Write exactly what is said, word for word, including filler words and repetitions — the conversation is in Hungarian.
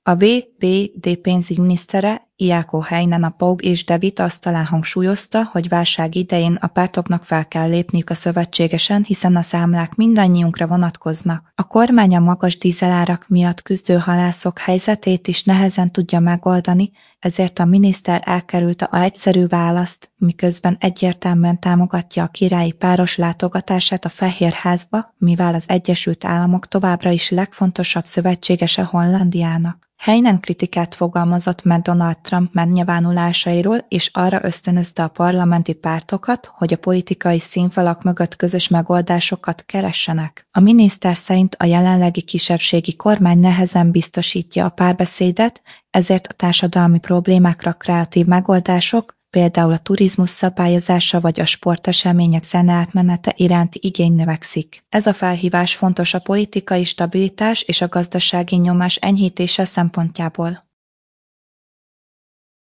A bé bé dé pénzügyminisztere Ilkka Heinonen a Pau és De Vita asztalán hangsúlyozta, hogy válság idején a pártoknak fel kell lépniük a szövetségesen, hiszen a számlák mindannyiunkra vonatkoznak. A kormány a magas dízelárak miatt küzdő halászok helyzetét is nehezen tudja megoldani, ezért a miniszter elkerülte az egyszerű választ, miközben egyértelműen támogatja a királyi páros látogatását a Fehérházba, mivel az Egyesült Államok továbbra is legfontosabb szövetségese Hollandiának. Heinonen kritikát fogalmazott meg Donald Trump megnyilvánulásairól, és arra ösztönözte a parlamenti pártokat, hogy a politikai színfalak mögött közös megoldásokat keressenek. A miniszter szerint a jelenlegi kisebbségi kormány nehezen biztosítja a párbeszédet, ezért a társadalmi problémákra kreatív megoldások, például a turizmus szabályozása vagy a sportesemények zeneátmenete iránti igény növekszik. Ez a felhívás fontos a politikai stabilitás és a gazdasági nyomás enyhítése szempontjából.